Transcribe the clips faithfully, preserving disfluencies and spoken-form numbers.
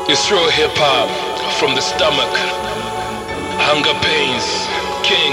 It's real hip hop from the stomach. Hunger pains, king,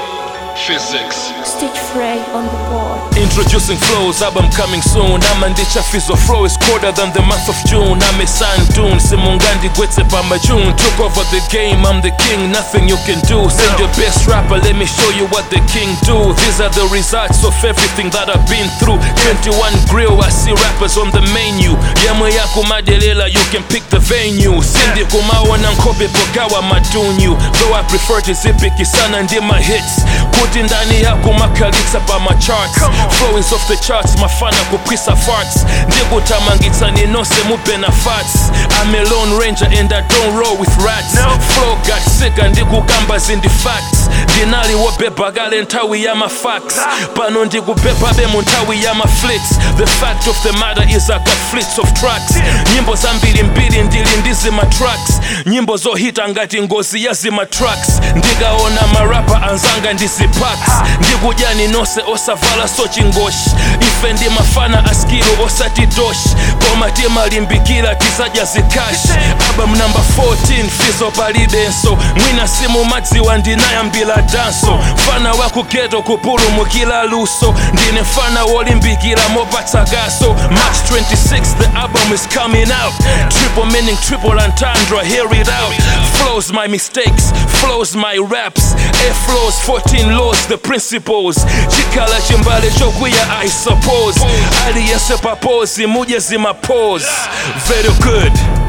physics. Stitch Frey on the board. Introducing flows, album coming soon. Amandicha Fizo flow is colder than the month of June. I'm a Sandune, Simungandi Gwetse Pamba June. Took over the game, I'm the king, nothing you can do. Send your best rapper, let me show you what the king do. These are the results of everything that I've been through. twenty-one grill, I see rappers on the menu. Yamwe yaku madelela, you can pick the venue. Sindi kumawa na nkobe pogawa madunyu. Though I prefer to zipiki sana ndi my hits. Kuti ndani yaku makalitsa pa my charts. Flow is off the charts, mafana kupisa farts. Ndiku tamangitsa ninose mubena fats. I'm a lone ranger and I don't roll with rats. Flow got sick and ndiku gambas in the facts. Dinali wabeba gale ntawi ya ma facts. Pano ndiku beba bemu ntawi ya ma flits. The fact of the matter is I got fleets of tracks. Nyimbo za mbili mbili ndili ndizi ma tracks. Nyimbo zo hita ngati ngozi ya zima tracks. Ndigaona marapa anzanga ndizi packs. Ndiku jani nose osavala sochi ngosh. Ife ndi mafana askiru osati dosh. Koma tima limbikila tisaja zikash. Album number fourteen Fizo palibenso. Mwina simu madzi wandinaya mbila danso. Fana waku ghetto kupulu mukila luso. Ndine fana wolimbikila mopatsa gaso. March twenty-sixth the album is coming out. Triple meaning triple entendre, hear it out. Flows my mistakes, flows my raps. Air flows, fourteen laws, the principles. Chikala chimbale chokuya I suppose. Aliyese papozi, muje zima pose. Very good.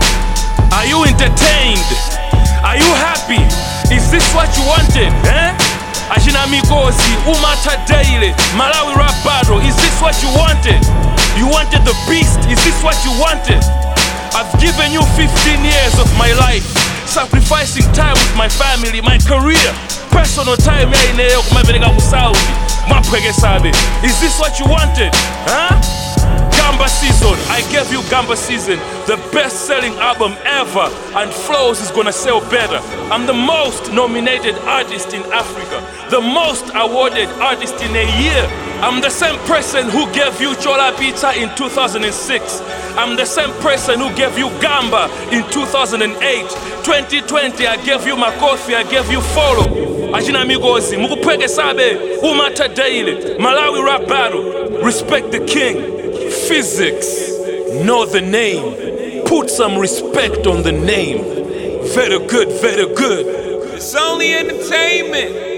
Are you entertained? Are you happy? Is this what you wanted? Eh? Ajina Migozi, Umata Daily, Malawi Rap Battle. Is this what you wanted? You wanted the beast. Is this what you wanted? I've given you fifteen years of my life, sacrificing time with my family, my career, personal time. Is this what you wanted? Huh? Gamba Season, I gave you Gamba Season, the best-selling album ever, and Flows is gonna sell better. I'm the most nominated artist in Africa, the most awarded artist in a year. I'm the same person who gave you Chola Pizza in two thousand six. I'm the same person who gave you Gamba in two thousand eight. twenty twenty, I gave you Makofi, I gave you Follow. Ajina Migozi, Mukupweke Sabe, Umata Daily, Malawi Rap Battle. Respect the king. Physics, know the name. Put some respect on the name. Very good, very good. It's only entertainment.